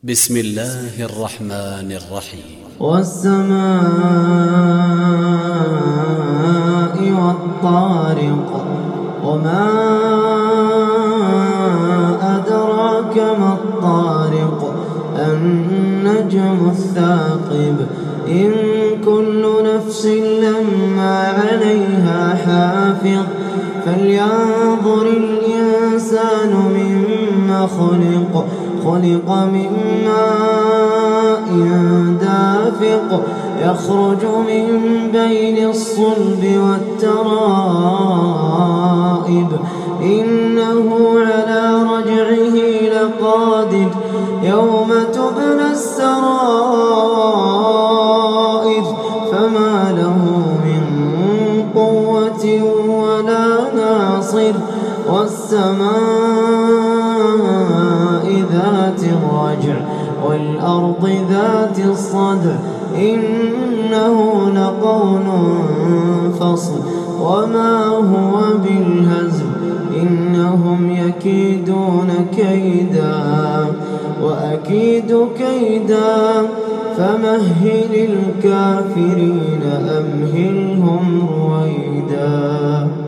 بسم الله الرحمن الرحيم. والسماء والطارق وما أدراك ما الطارق النجم الثاقب إن كل نفس لما عليها حافظ فلينظر الإنسان مما خلق من ماء دافق يخرج من بين الصلب والترائب إنه على رجعه لقادر يوم تبلى السرائر فما له من قوة ولا ناصر والسماء ذات الرجع والأرض ذات الصدع إنه لقول فصل وما هو بالهزل إنهم يكيدون كيدا وأكيد كيدا فمهل الكافرين أمهلهم رويدا.